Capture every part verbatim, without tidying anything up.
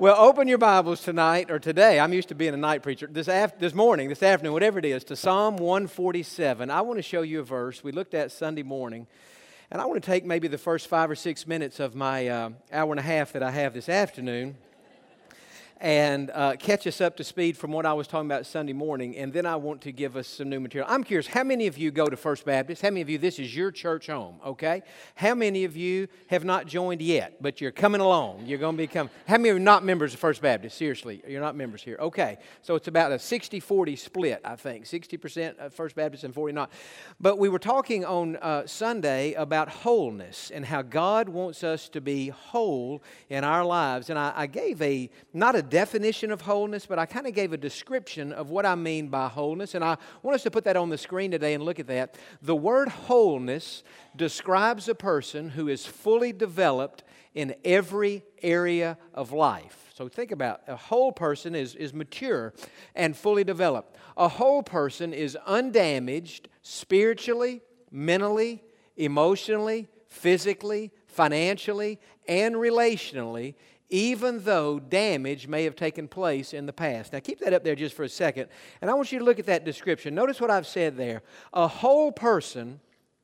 Well, open your Bibles tonight or today. I'm used to being a night preacher. This af- this morning, this afternoon, whatever it is, to Psalm one forty-seven. I want to show you a verse we looked at Sunday morning, and I want to take maybe the first five or six minutes of my uh, hour and a half that I have this afternoon and uh, catch us up to speed from what I was talking about Sunday morning, and then I want to give us some new material. I'm curious, how many of you go to First Baptist? How many of you, this is your church home, okay? How many of you have not joined yet, but you're coming along? You're going to become, how many are not members of First Baptist? Seriously, you're not members here. Okay, so it's about a sixty forty split, I think. sixty percent of First Baptist and forty not. But we were talking on uh, Sunday about wholeness and how God wants us to be whole in our lives. And I, I gave a, not a definition of wholeness, but I kind of gave a description of what I mean by wholeness, and I want us to put that on the screen today and look at that. The word wholeness describes a person who is fully developed in every area of life. So think about it. A whole person is, is mature and fully developed. A whole person is undamaged spiritually, mentally, emotionally, physically, financially, and relationally, even though damage may have taken place in the past. Now keep that up there just for a second, and I want you to look at that description. Notice what I've said there. A whole person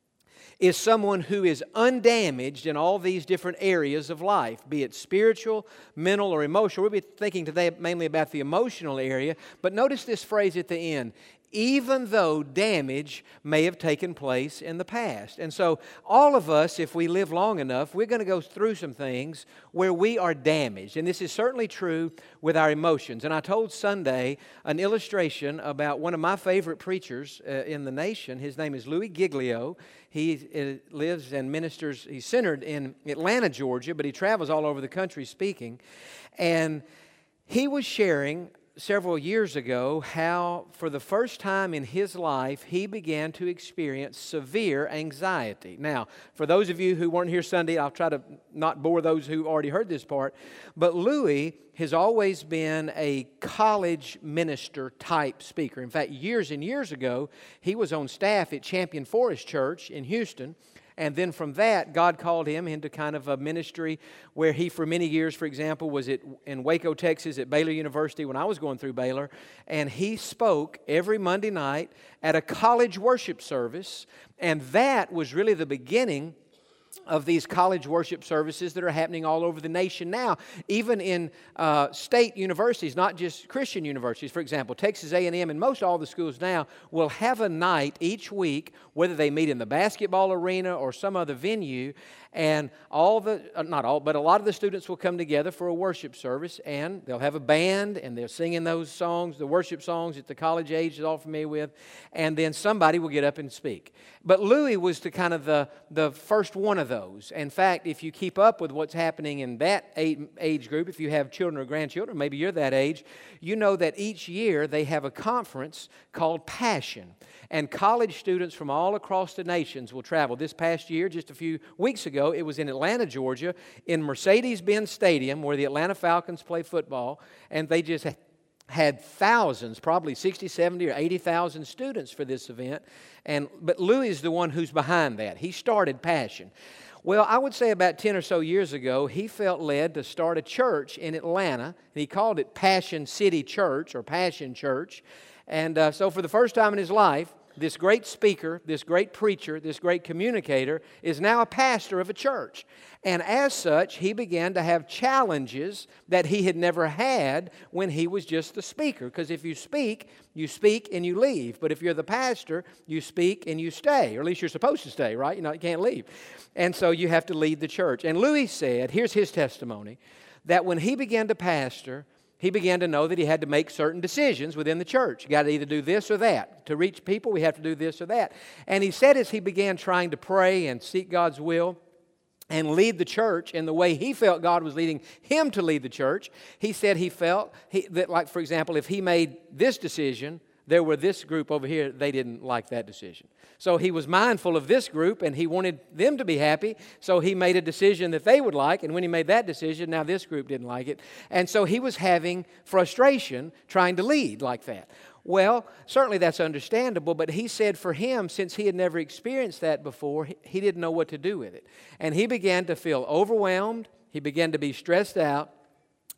is someone who is undamaged in all these different areas of life, be it spiritual, mental, or emotional. We'll be thinking today mainly about the emotional area, but notice this phrase at the end. Even though damage may have taken place in the past. And so all of us, if we live long enough, we're going to go through some things where we are damaged. And this is certainly true with our emotions. And I told Sunday an illustration about one of my favorite preachers uh, in the nation. His name is Louis Giglio. He uh, lives and ministers, he's centered in Atlanta, Georgia, but he travels all over the country speaking. And he was sharing several years ago how for the first time in his life he began to experience severe anxiety. Now, for those of you who weren't here Sunday, I'll try to not bore those who already heard this part, but Louis has always been a college minister type speaker. In fact, years and years ago, he was on staff at Champion Forest Church in Houston. And then from that, God called him into kind of a ministry where he, for many years, for example, was at, in Waco, Texas, at Baylor University when I was going through Baylor. And he spoke every Monday night at a college worship service. And that was really the beginning of these college worship services that are happening all over the nation now, even in uh, state universities, not just Christian universities. For example, Texas A and M and most all the schools now will have a night each week, whether they meet in the basketball arena or some other venue, and all the, uh, not all, but a lot of the students will come together for a worship service, and they'll have a band, and they're singing those songs, the worship songs that the college age is all familiar with, and then somebody will get up and speak. But Louis was the kind of the, the first one of those. In fact, if you keep up with what's happening in that age group, if you have children or grandchildren, maybe you're that age, you know that each year they have a conference called Passion. And college students from all across the nations will travel. This past year, just a few weeks ago, it was in Atlanta, Georgia, in Mercedes-Benz Stadium, where the Atlanta Falcons play football, and they just had thousands, probably sixty, seventy, or eighty thousand students for this event. And but Louis is the one who's behind that. He started Passion. Well, I would say about ten or so years ago, he felt led to start a church in Atlanta, and he called it Passion City Church or Passion Church. And uh, so for the first time in his life, this great speaker, this great preacher, this great communicator is now a pastor of a church. And as such, he began to have challenges that he had never had when he was just the speaker. Because if you speak, you speak and you leave. But if you're the pastor, you speak and you stay. Or at least you're supposed to stay, right? You know, you can't leave. And so you have to lead the church. And Louis said, here's his testimony, that when he began to pastor, he began to know that he had to make certain decisions within the church. You got to either do this or that. To reach people, we have to do this or that. And he said as he began trying to pray and seek God's will and lead the church in the way he felt God was leading him to lead the church, he said he felt he, that, like, for example, if he made this decision, there were this group over here, they didn't like that decision. So he was mindful of this group, and he wanted them to be happy, so he made a decision that they would like, and when he made that decision, now this group didn't like it. And so he was having frustration trying to lead like that. Well, certainly that's understandable, but he said for him, since he had never experienced that before, he didn't know what to do with it. And he began to feel overwhelmed, he began to be stressed out,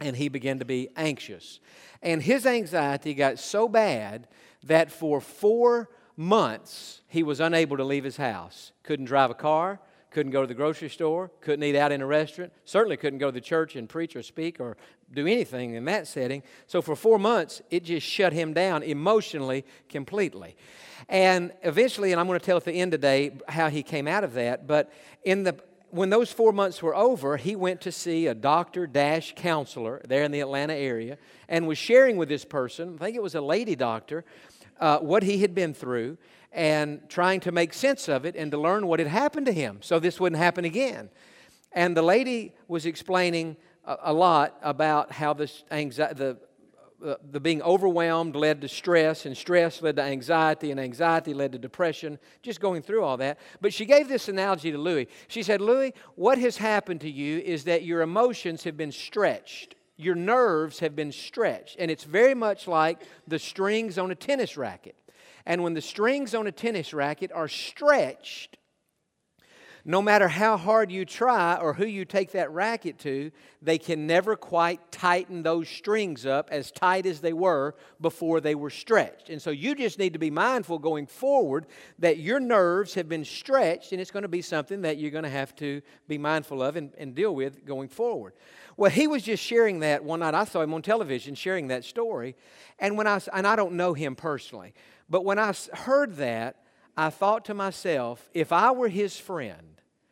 and he began to be anxious. And his anxiety got so bad that for four months he was unable to leave his house. Couldn't drive a car, couldn't go to the grocery store, couldn't eat out in a restaurant, certainly couldn't go to the church and preach or speak or do anything in that setting. So for four months, it just shut him down emotionally completely. And eventually, and I'm going to tell at the end today how he came out of that, but in the when those four months were over, he went to see a doctor dash counselor there in the Atlanta area and was sharing with this person, I think it was a lady doctor, uh, what he had been through and trying to make sense of it and to learn what had happened to him so this wouldn't happen again. And the lady was explaining a, a lot about how this anxiety, the Uh, the being overwhelmed led to stress, and stress led to anxiety, and anxiety led to depression, just going through all that. But she gave this analogy to Louis. She said, Louis, what has happened to you is that your emotions have been stretched. Your nerves have been stretched. And it's very much like the strings on a tennis racket. And when the strings on a tennis racket are stretched, no matter how hard you try or who you take that racket to, they can never quite tighten those strings up as tight as they were before they were stretched. And so you just need to be mindful going forward that your nerves have been stretched, and it's going to be something that you're going to have to be mindful of and, and deal with going forward. Well, he was just sharing that one night. I saw him on television sharing that story. And when I, and I don't know him personally, but when I heard that, I thought to myself, if I were his friend,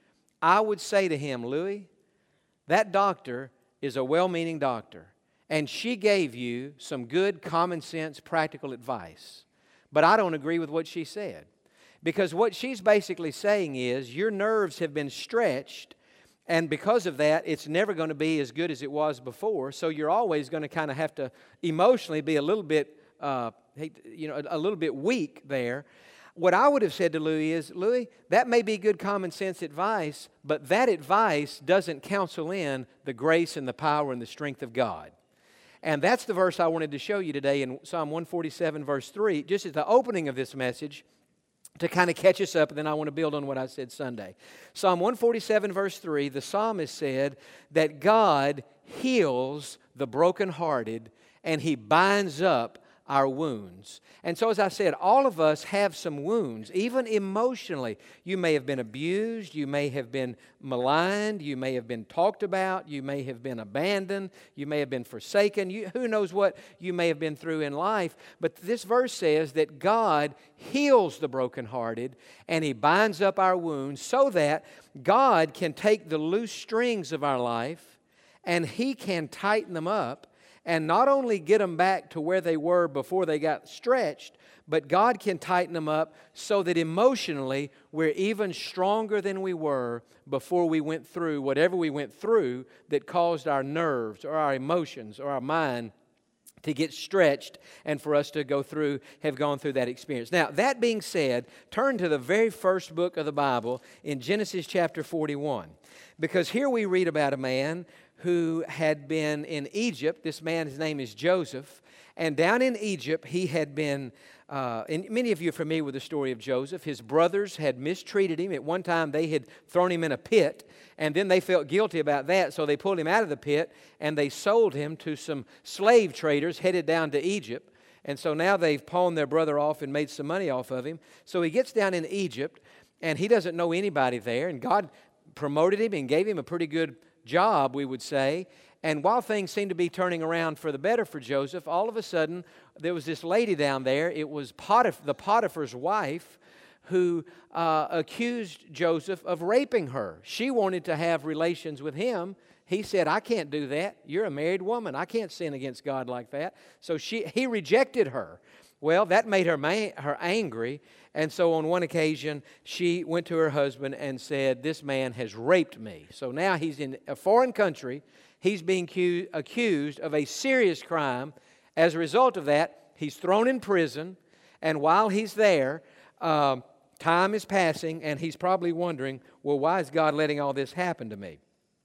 I would say to him, Louis, that doctor is a well-meaning doctor, and she gave you some good, common sense, practical advice. But I don't agree with what she said. Because what she's basically saying is your nerves have been stretched, and because of that, it's never going to be as good as it was before, so you're always going to kind of have to emotionally be a little bit, uh, you know, a little bit weak there. What I would have said to Louis is, Louis, that may be good common sense advice, but that advice doesn't counsel in the grace and the power and the strength of God. And that's the verse I wanted to show you today in Psalm one forty-seven, verse three, just at the opening of this message, to kind of catch us up, and then I want to build on what I said Sunday. Psalm one forty-seven, verse three, the psalmist said that God heals the brokenhearted, and He binds up our wounds. And so, as I said, all of us have some wounds, even emotionally. You may have been abused, you may have been maligned, you may have been talked about, you may have been abandoned, you may have been forsaken. You, who knows what you may have been through in life. But this verse says that God heals the brokenhearted and He binds up our wounds so that God can take the loose strings of our life and He can tighten them up and not only get them back to where they were before they got stretched, but God can tighten them up so that emotionally we're even stronger than we were before we went through whatever we went through that caused our nerves or our emotions or our mind to get stretched and for us to go through, have gone through that experience. Now, that being said, turn to the very first book of the Bible in Genesis chapter forty-one. Because here we read about a man who had been in Egypt. This man, his name is Joseph. And down in Egypt, he had been, uh, and many of you are familiar with the story of Joseph. His brothers had mistreated him. At one time, they had thrown him in a pit, and then they felt guilty about that, so they pulled him out of the pit, and they sold him to some slave traders headed down to Egypt. And so now they've pawned their brother off and made some money off of him. So he gets down in Egypt, and he doesn't know anybody there, and God promoted him and gave him a pretty good job, we would say. And while things seemed to be turning around for the better for Joseph, all of a sudden there was this lady down there. It was Potif- the Potiphar's wife who uh, accused Joseph of raping her. She wanted to have relations with him. He said, I can't do that. You're a married woman. I can't sin against God like that. So she, he rejected her. Well, that made her, ma- her angry. And so on one occasion, she went to her husband and said, this man has raped me. So now he's in a foreign country. He's being cu- accused of a serious crime. As a result of that, he's thrown in prison. And while he's there, um, time is passing, and he's probably wondering, well, why is God letting all this happen to me?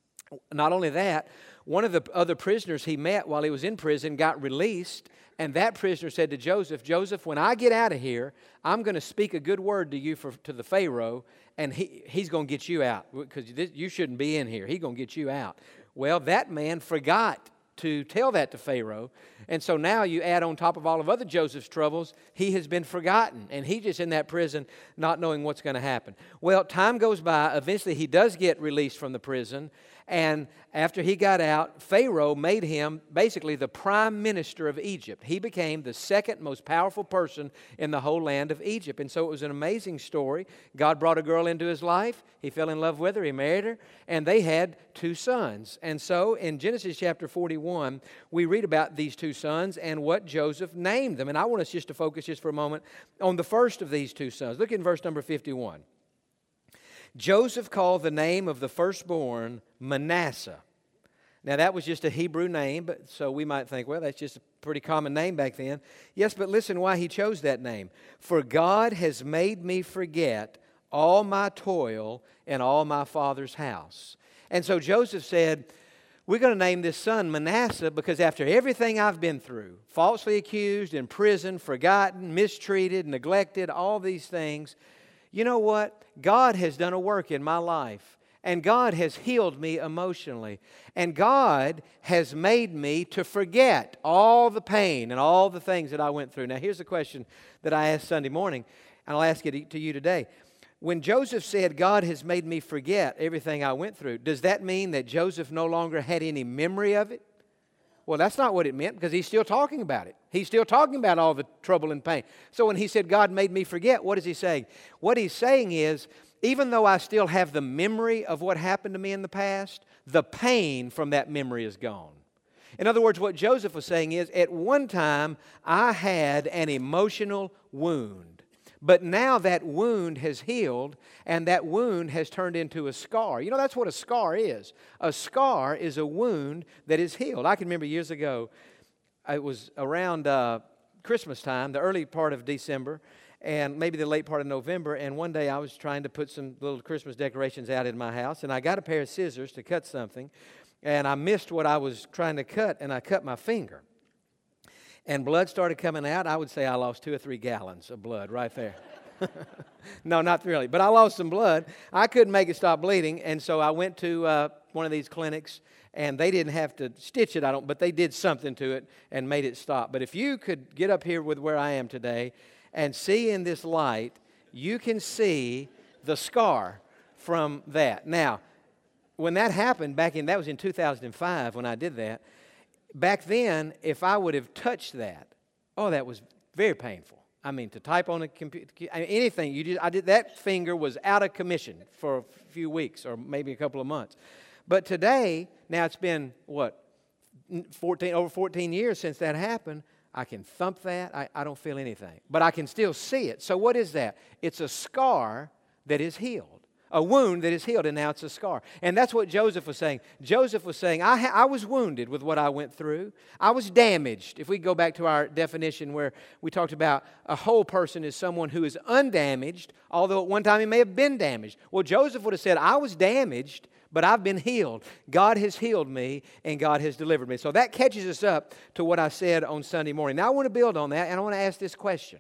Not only that, one of the other prisoners he met while he was in prison got released, and that prisoner said to Joseph, Joseph, when I get out of here, I'm going to speak a good word to you for, to the Pharaoh, and he, he's going to get you out because you shouldn't be in here. He's going to get you out. Well, that man forgot to tell that to Pharaoh. And so now you add on top of all of other Joseph's troubles, he has been forgotten. And he's just in that prison not knowing what's going to happen. Well, time goes by. Eventually he does get released from the prison. And after he got out, Pharaoh made him basically the prime minister of Egypt. He became the second most powerful person in the whole land of Egypt. And so it was an amazing story. God brought a girl into his life. He fell in love with her. He married her. And they had two sons. And so in Genesis chapter forty-one, we read about these two sons and what Joseph named them. And I want us just to focus just for a moment on the first of these two sons. Look in verse number fifty-one. Joseph called the name of the firstborn Manasseh. Now, that was just a Hebrew name, but so we might think, well, that's just a pretty common name back then. Yes, but listen why he chose that name. For God has made me forget all my toil and all my father's house. And so Joseph said, we're going to name this son Manasseh because after everything I've been through, falsely accused, imprisoned, forgotten, mistreated, neglected, all these things, you know what? God has done a work in my life, and God has healed me emotionally, and God has made me to forget all the pain and all the things that I went through. Now, here's the question that I asked Sunday morning, and I'll ask it to you today. When Joseph said, God has made me forget everything I went through, does that mean that Joseph no longer had any memory of it? Well, that's not what it meant because he's still talking about it. He's still talking about all the trouble and pain. So when he said, God made me forget, what is he saying? What he's saying is, even though I still have the memory of what happened to me in the past, the pain from that memory is gone. In other words, what Joseph was saying is, at one time, I had an emotional wound. But now that wound has healed, and that wound has turned into a scar. You know, that's what a scar is. A scar is a wound that is healed. I can remember years ago, it was around uh, Christmas time, the early part of December, and maybe the late part of November, and one day I was trying to put some little Christmas decorations out in my house, and I got a pair of scissors to cut something, and I missed what I was trying to cut, and I cut my finger. And blood started coming out. I would say I lost two or three gallons of blood right there. No, not really. But I lost some blood. I couldn't make it stop bleeding. And so I went to uh, one of these clinics, and they didn't have to stitch it, I don't, but they did something to it and made it stop. But if you could get up here with where I am today and see in this light, you can see the scar from that. Now, when that happened back in, that was in two thousand five when I did that. Back then, if I would have touched that, oh, that was very painful. I mean, to type on a computer, anything, you just, I did, that finger was out of commission for a few weeks or maybe a couple of months. But today, now it's been, what, fourteen, over fourteen years since that happened, I can thump that, I, I don't feel anything. But I can still see it. So what is that? It's a scar that is healed. A wound that is healed, and now it's a scar. And that's what Joseph was saying. Joseph was saying, I, ha- I was wounded with what I went through. I was damaged. If we go back to our definition where we talked about a whole person is someone who is undamaged, although at one time he may have been damaged. Well, Joseph would have said, I was damaged, but I've been healed. God has healed me, and God has delivered me. So that catches us up to what I said on Sunday morning. Now I want to build on that, and I want to ask this question.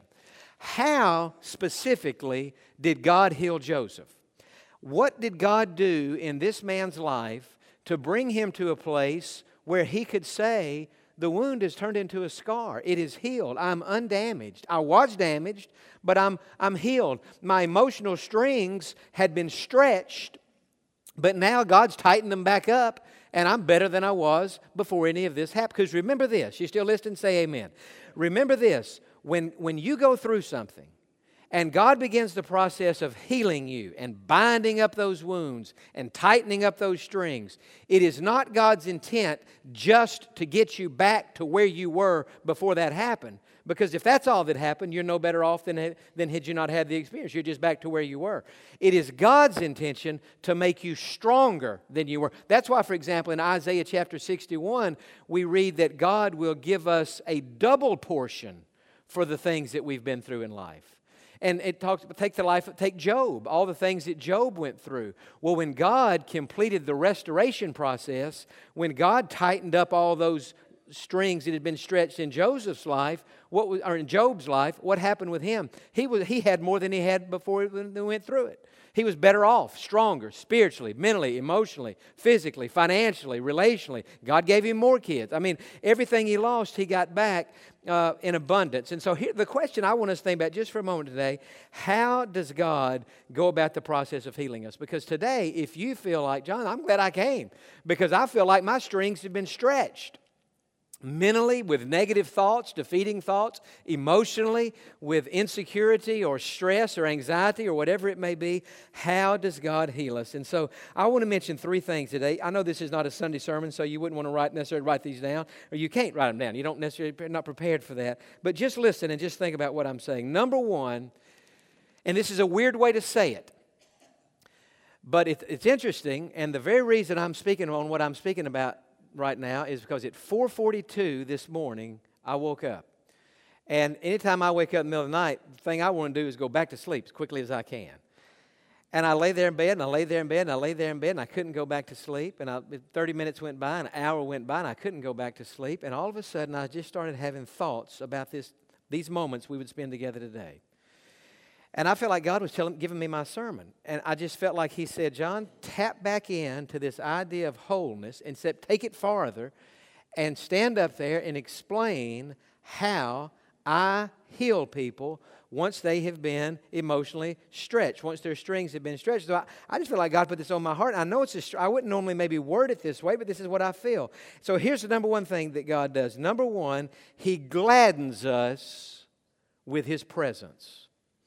How specifically did God heal Joseph? What did God do in this man's life to bring him to a place where he could say, the wound has turned into a scar. It is healed. I'm undamaged. I was damaged, but I'm, I'm healed. My emotional strings had been stretched, but now God's tightened them back up, and I'm better than I was before any of this happened. Because remember this. You still listening? Say amen. Remember this. When, when you go through something, and God begins the process of healing you and binding up those wounds and tightening up those strings, it is not God's intent just to get you back to where you were before that happened. Because if that's all that happened, you're no better off than, than had you not had the experience. You're just back to where you were. It is God's intention to make you stronger than you were. That's why, for example, in Isaiah chapter sixty-one, we read that God will give us a double portion for the things that we've been through in life. And it talks, take the life, take Job, all the things that Job went through. Well, when God completed the restoration process, when God tightened up all those strings that had been stretched in Joseph's life, what was, or in Job's life, what happened with him? He was he had more than he had before he went through it. He was better off, stronger, spiritually, mentally, emotionally, physically, financially, relationally. God gave him more kids. I mean, everything he lost, he got back uh, in abundance. And so here, the question I want us to think about just for a moment today, how does God go about the process of healing us? Because today, if you feel like, John, I'm glad I came, because I feel like my strings have been stretched. Mentally, with negative thoughts, defeating thoughts, emotionally, with insecurity or stress or anxiety or whatever it may be, how does God heal us? And so I want to mention three things today. I know this is not a Sunday sermon, so you wouldn't want to write, necessarily write these down, or you can't write them down. You don't necessarily, you're not prepared for that. But just listen and just think about what I'm saying. Number one, and this is a weird way to say it, but it, it's interesting, and the very reason I'm speaking on what I'm speaking about right now is because at four forty-two this morning, I woke up. And anytime I wake up in the middle of the night, the thing I want to do is go back to sleep as quickly as I can. And I lay there in bed, and I lay there in bed, and I lay there in bed, and I couldn't go back to sleep. And I, thirty minutes went by, an hour went by, and I couldn't go back to sleep. And all of a sudden, I just started having thoughts about this, these moments we would spend together today. And I felt like God was telling, giving me my sermon. And I just felt like He said, John, tap back into this idea of wholeness and said, take it farther and stand up there and explain how I heal people once they have been emotionally stretched, once their strings have been stretched. So I, I just feel like God put this on my heart. I know it's a, I wouldn't normally maybe word it this way, but this is what I feel. So here's the number one thing that God does. Number one, He gladdens us with His presence.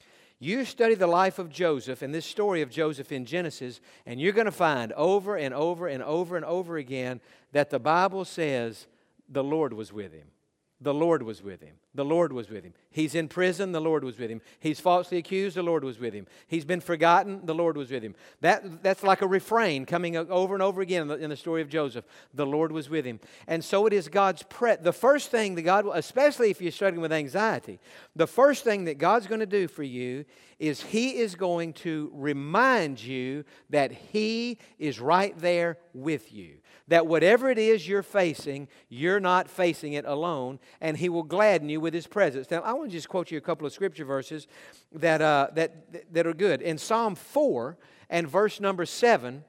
You study the life of Joseph and this story of Joseph in Genesis, and you're going to find over and over and over and over again that the Bible says the Lord was with him. The Lord was with him. The Lord was with him. He's in prison, the Lord was with him. He's falsely accused, the Lord was with him. He's been forgotten, the Lord was with him. That, that's like a refrain coming over and over again in the, in the story of Joseph. The Lord was with him. And so it is God's pre- the first thing that God, especially if you're struggling with anxiety, the first thing that God's going to do for you is He is going to remind you that He is right there with you. That whatever it is you're facing, you're not facing it alone, and He will gladden you with His presence. Now, I want to just quote you a couple of scripture verses that, uh, that, that are good. In Psalm four and verse number seven,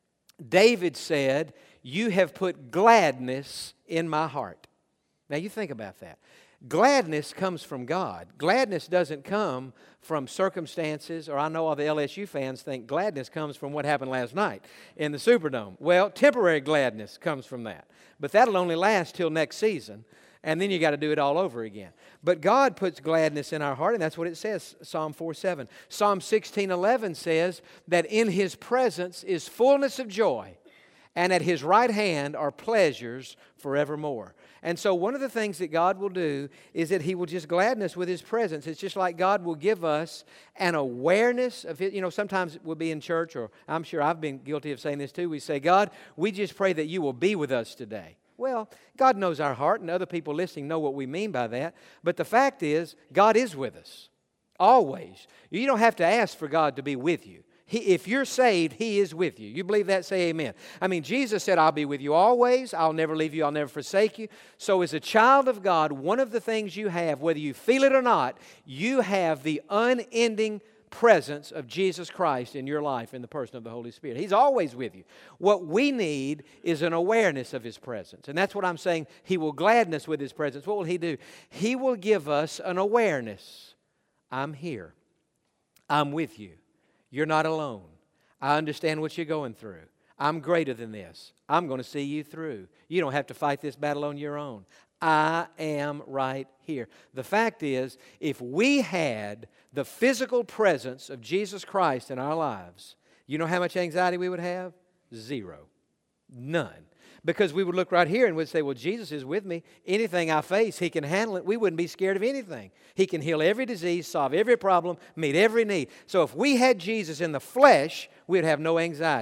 David said, "You have put gladness in my heart." Now, you think about that. Gladness comes from God. Gladness doesn't come from circumstances, or I know all the L S U fans think gladness comes from what happened last night in the Superdome. Well, temporary gladness comes from that. But that'll only last till next season, and then you got to do it all over again. But God puts gladness in our heart, and that's what it says, Psalm four seven. Psalm sixteen eleven says that in His presence is fullness of joy, and at His right hand are pleasures forevermore. And so one of the things that God will do is that He will just gladden us with His presence. It's just like God will give us an awareness of His. You know, sometimes we'll be in church, or I'm sure I've been guilty of saying this too. We say, God, we just pray that You will be with us today. Well, God knows our heart, and other people listening know what we mean by that. But the fact is, God is with us, always. You don't have to ask for God to be with you. He, if you're saved, He is with you. You believe that? Say amen. I mean, Jesus said, I'll be with you always. I'll never leave you. I'll never forsake you. So as a child of God, one of the things you have, whether you feel it or not, you have the unending presence of Jesus Christ in your life in the person of the Holy Spirit. He's always with you. What we need is an awareness of His presence. And that's what I'm saying. He will gladden us with His presence. What will He do? He will give us an awareness. I'm here. I'm with you. You're not alone. I understand what you're going through. I'm greater than this. I'm going to see you through. You don't have to fight this battle on your own. I am right here. The fact is, if we had the physical presence of Jesus Christ in our lives, you know how much anxiety we would have? Zero. None. Because we would look right here and would say, well, Jesus is with me. Anything I face, He can handle it. We wouldn't be scared of anything. He can heal every disease, solve every problem, meet every need. So if we had Jesus in the flesh, we'd have no anxiety.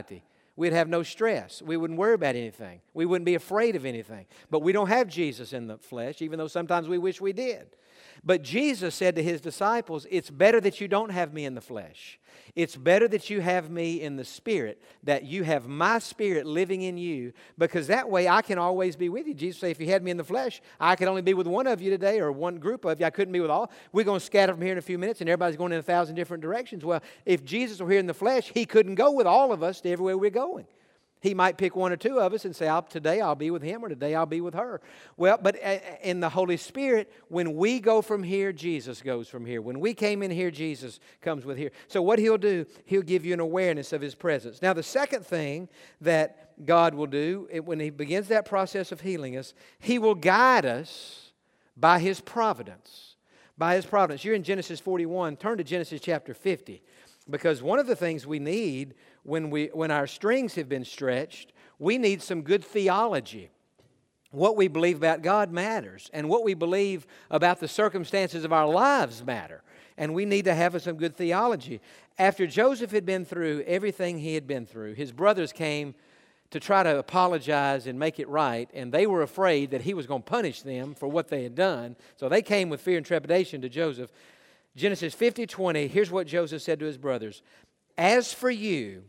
We'd have no stress. We wouldn't worry about anything. We wouldn't be afraid of anything. But we don't have Jesus in the flesh, even though sometimes we wish we did. But Jesus said to His disciples, it's better that you don't have me in the flesh. It's better that you have me in the Spirit, that you have my Spirit living in you, because that way I can always be with you. Jesus said, if you had me in the flesh, I could only be with one of you today, or one group of you. I couldn't be with all. We're going to scatter from here in a few minutes, and everybody's going in a thousand different directions. Well, if Jesus were here in the flesh, He couldn't go with all of us to everywhere we're going. He might pick one or two of us and say, I'll, today I'll be with him, or today I'll be with her. Well, but in the Holy Spirit, when we go from here, Jesus goes from here. When we came in here, Jesus comes with here. So what He'll do, He'll give you an awareness of His presence. Now, the second thing that God will do, when He begins that process of healing us, He will guide us by His providence. By His providence. You're in Genesis forty-one. Turn to Genesis chapter fifty. Because one of the things we need when we when our strings have been stretched, we need some good theology. What we believe about God matters, and what we believe about the circumstances of our lives matter. And we need to have some good theology. After Joseph had been through everything he had been through, his brothers came to try to apologize and make it right, and they were afraid that he was going to punish them for what they had done. So they came with fear and trepidation to Joseph. Genesis fifty twenty, here's what Joseph said to his brothers. As for you,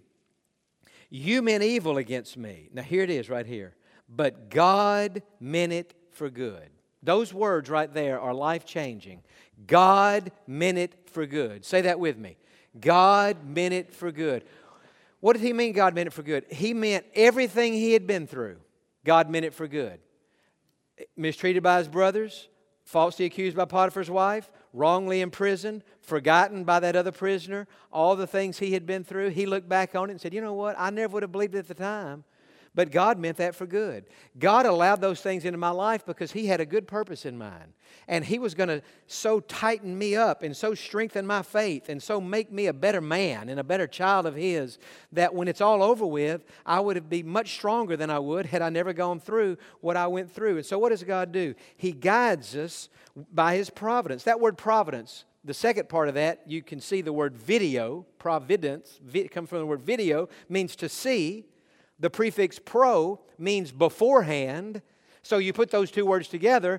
you meant evil against me. Now here it is right here. But God meant it for good. Those words right there are life-changing. God meant it for good. Say that with me. God meant it for good. What did He mean God meant it for good? He meant everything he had been through. God meant it for good. Mistreated by his brothers, falsely accused by Potiphar's wife, wrongly imprisoned, forgotten by that other prisoner, all the things he had been through, he looked back on it and said, you know what, I never would have believed it at the time, but God meant that for good. God allowed those things into my life because He had a good purpose in mind. And He was going to so tighten me up and so strengthen my faith and so make me a better man and a better child of His, that when it's all over with, I would be much stronger than I would had I never gone through what I went through. And so what does God do? He guides us by His providence. That word providence, the second part of that, you can see the word video, providence, vi- comes from the word video, means to see. The prefix pro means beforehand. So you put those two words together,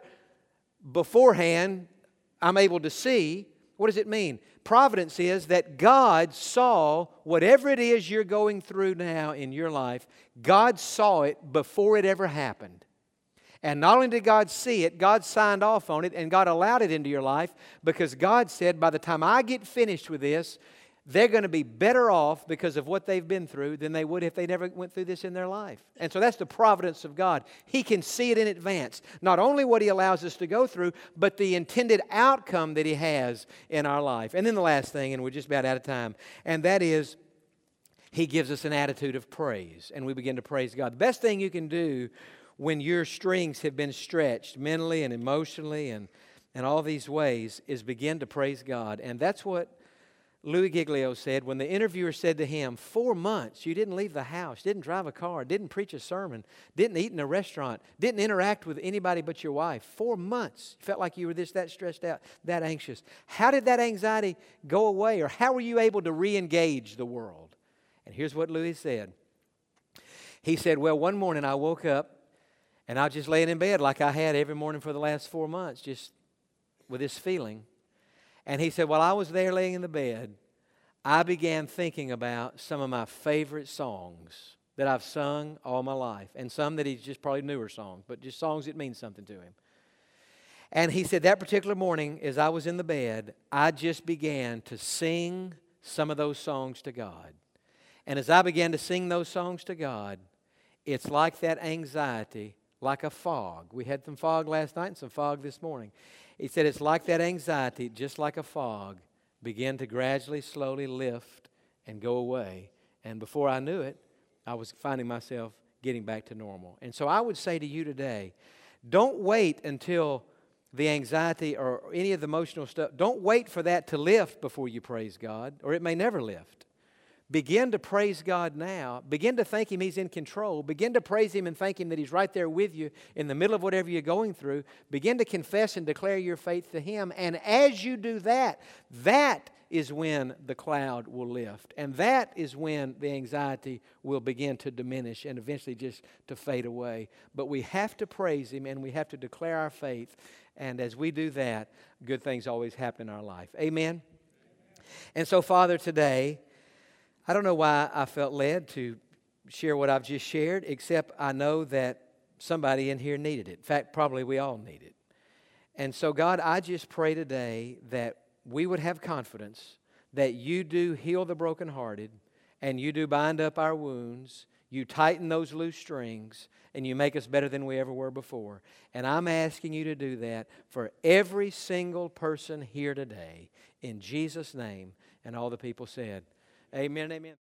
beforehand, I'm able to see. What does it mean? Providence is that God saw whatever it is you're going through now in your life, God saw it before it ever happened. And not only did God see it, God signed off on it and God allowed it into your life, because God said, by the time I get finished with this, they're going to be better off because of what they've been through than they would if they never went through this in their life. And so that's the providence of God. He can see it in advance. Not only what He allows us to go through, but the intended outcome that He has in our life. And then the last thing, and we're just about out of time, and that is He gives us an attitude of praise, and we begin to praise God. The best thing you can do when your strings have been stretched mentally and emotionally and, and all these ways is begin to praise God. And that's what Louis Giglio said when the interviewer said to him, four months, you didn't leave the house, didn't drive a car, didn't preach a sermon, didn't eat in a restaurant, didn't interact with anybody but your wife. Four months. You felt like you were this, that stressed out, that anxious. How did that anxiety go away? Or how were you able to re-engage the world? And here's what Louis said. He said, well, one morning I woke up and I was just laying in bed like I had every morning for the last four months, just with this feeling. And he said, while I was there laying in the bed, I began thinking about some of my favorite songs that I've sung all my life, and some that he's just probably newer songs, but just songs that mean something to him. And he said that particular morning, as I was in the bed, I just began to sing some of those songs to God. And as I began to sing those songs to God, it's like that anxiety, like a fog. We had some fog last night and some fog this morning. He said it's like that anxiety, just like a fog, began to gradually, slowly lift and go away. And before I knew it, I was finding myself getting back to normal. And so I would say to you today, don't wait until the anxiety or any of the emotional stuff, don't wait for that to lift before you praise God, or it may never lift. begin to praise God now. Begin to thank Him He's in control. Begin to praise Him and thank Him that He's right there with you in the middle of whatever you're going through. Begin to confess and declare your faith to Him. And as you do that, that is when the cloud will lift. And that is when the anxiety will begin to diminish and eventually just to fade away. But we have to praise Him and we have to declare our faith. And as we do that, good things always happen in our life. Amen? And so, Father, today, I don't know why I felt led to share what I've just shared, except I know that somebody in here needed it. In fact, probably we all need it. And so, God, I just pray today that we would have confidence that You do heal the brokenhearted and You do bind up our wounds. You tighten those loose strings and You make us better than we ever were before. And I'm asking You to do that for every single person here today in Jesus' name. And all the people said, amen, amen.